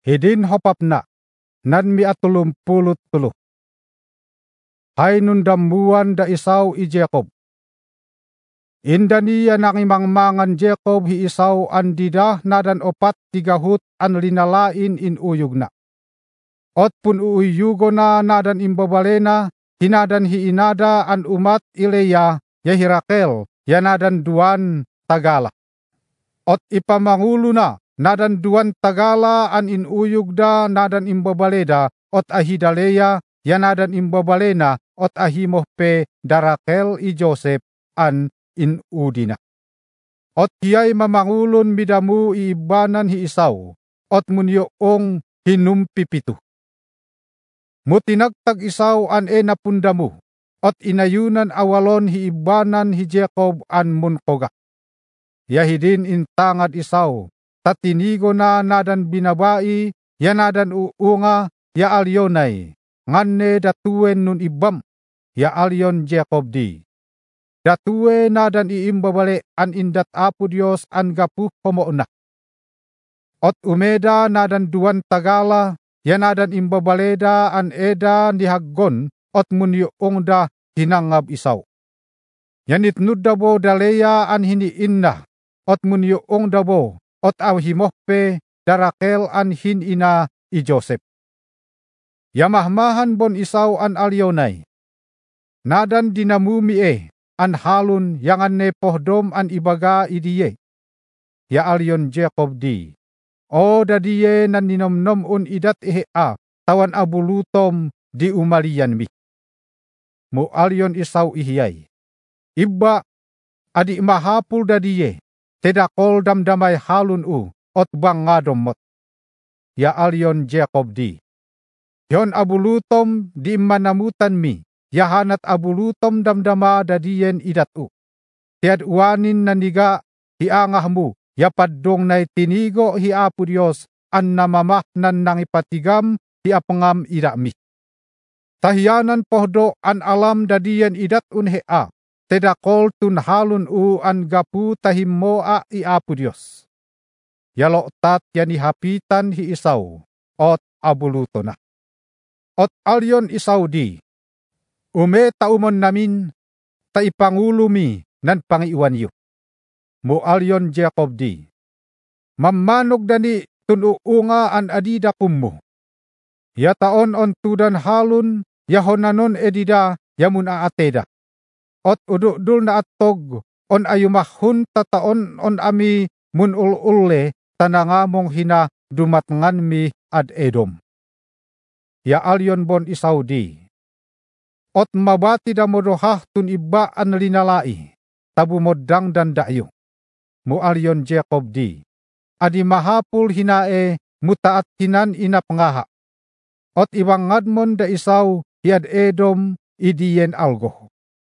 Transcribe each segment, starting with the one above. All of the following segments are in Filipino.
Hidin hopapna, nan miatulumpulot-tulo. Hay nundamuan da Isaw i Jacob. Inda niya nakimangmangan Jacob hi Isaw andida nadan opat tigahut an linalain in uyog na. Ot pun uuyugo na nadan imbabalena, hinadan hi inada an umat Ileya ya Hirakel, ya nadan duan tagala. Ot ipamangulo na, nadan duan tagala an inuyog da nadan imbabaleda, ot ahidaleya, ya nadan imbabalena, ot ahimohpe darakel i Joseph an inudina. Ot hiyay mamangulon midamu iibanan hi Isaw, ot munyoong hinumpipitu. Mutinagtag Isaw an napundamu, ot inayunan awalon hi ibanan hi Jacob an munkoga. Yahidin intangad Isaw, tatinigo na nadan binabai, ya nadan uunga, ya alyonay, nganne datuen nun ibam, ya alyon Jacob di. Datue nadan iimbabale an indat Apo Dios an gapuh homoona. Ot umeda nadan duan tagala, ya nadan imbabaleda an eda nihaggon, ot munyoong da hinangab Isaw. Yanit nudabo daleya an hiniinna, ot munyoong dabo, ot awhimohpe darakel an hinina i Joseph. Yamahmahan bon Isaw an alyonay. Nadan dinamumi an halun yangan ne pohdom an ibaga idiye. Ya alyon Jacob di. O dadiye nan ninomnom un idat tawan abulutom di umalian mi. Mu alyon Isaw ihiyay. Ibba adi mahapul dadiye. Tedakol damdamay halun ot bangadomot. Ya alyon Jacob di. Yon abulutom di manamutan mi. Yahanat abulutom damdama dadiyen idatu. Tiad uanin naniga hiangahmu, yapaddong nay tinigo hi Apo Dios, an namamahnan nang ipatigam hi apangam idami. Tahiyanan pohdo an alam dadiyen idatun tedakol tun halun an gapu tahimmoa i Apo Dios. Yaloktat yani hapitan hi Isaw, ot abulutona. Ot alyon Isaw di. Ume taumon namin, taipangulumi nan pangiwan yu. Mualyon Jacob di. Mammanog dani tunuunga an adida kummo. Ya taon on tudan halun, yahonanon edida yamun aateda. Ot ududul na atog, on ayumahun tataon on ami mun ululle, tanangamong hina dumatngan mi ad Edom. Ya alyon bon Isaw di. Ot mabati da modohah tun iba an linalai, tabu modang dan dayo. Mualyon Jacob di. Adi mahapul hinae mutaat hinan inapangaha. Ot ibangadmon da Isaw hiad Edom idiyen algo.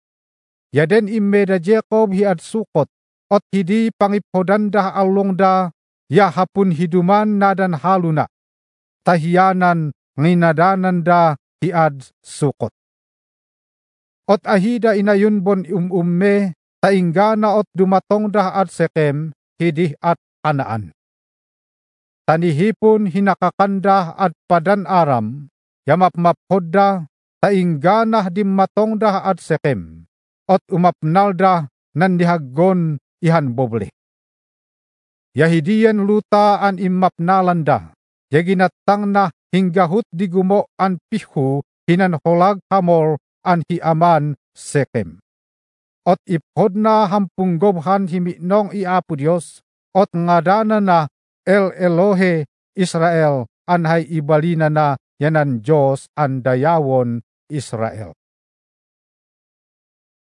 Yaden imme da Jacob hiad Sukot, ot hidi pangipodan da along da yahapun hiduman nadan haluna. Tahiyanan nginadanan da hiad Sukot. Ot ahida inayun bon umme, tainggana ot dumatong dah at Sekem, hidih at Kanaan. Tanihipon hinakakanda at Padan Aram, yamapmaphodda, tainggana dimmatong dah at Sekem, ot umapnalda nandihaggon ihan boble. Yahidiyan luta an imapnalanda, yaginatang na hinggahut digumo an pihu hinanholag Hamor, an hiaman Sekem. Ot iphod na hampunggobhan himinong i Apo Dios, ot ngadana na El Elohe Israel, anhay ibalina na yanan Diyos an dayawon Israel.